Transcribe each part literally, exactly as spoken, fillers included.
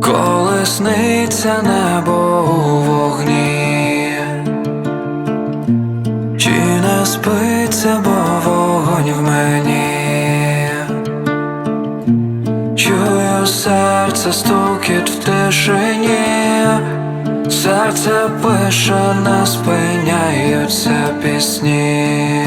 коли сниться небо у вогні, чи не спиться, бо вогонь в мені. Чую серце стукіт в тишині, серце пише, не спиняються пісні.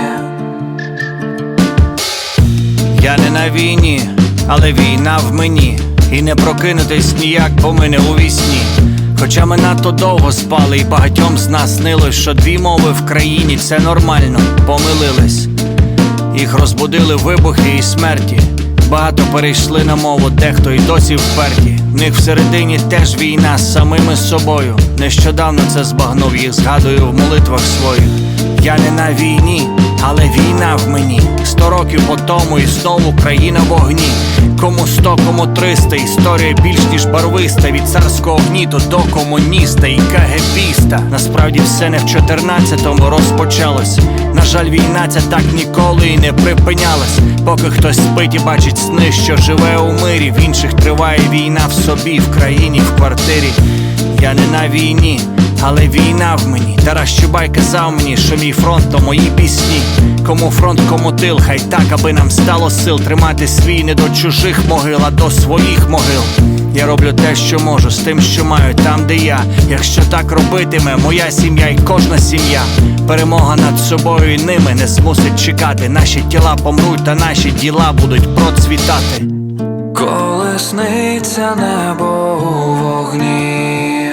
Я не на війні, але війна в мені. І не прокинутись ніяк, бо ми не у вісні. Хоча ми надто довго спали, і багатьом з нас снилось, що дві мови в країні – це нормально, помилились. Їх розбудили вибухи і смерті. Багато перейшли на мову, дехто й досі вперті. В них всередині теж війна з самими собою. Нещодавно це збагнув, їх згадую в молитвах своїх. Я не на війні, але війна в мені. Сто років по тому і знову країна в огні. Кому сто, кому триста, історія більш ніж барвиста. Від царського гніту до комуніста і кагебіста. Насправді все не в чотирнадцятому розпочалось. На жаль, війна ця так ніколи і не припинялась. Поки хтось спить і бачить сни, що живе у мирі. В інших триває війна в собі, в країні, в квартирі. Я не на війні, але війна в мені. Тарас Чубай казав мені, що мій фронт – то мої пісні. Кому фронт, кому тил, хай так, аби нам стало сил тримати свій не до чужих могил, а до своїх могил. Я роблю те, що можу, з тим, що маю, там, де я. Якщо так робитиме моя сім'я і кожна сім'я, перемога над собою і ними не змусить чекати. Наші тіла помруть, та наші діла будуть процвітати. Коли сниться небо у вогні,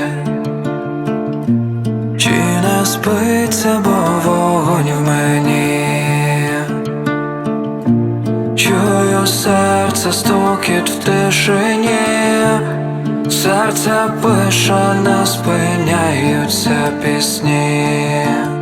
чи не спиться, бо вогонь в мені. Чую серце стукіт в тишині, серце пише, не спиняються пісні.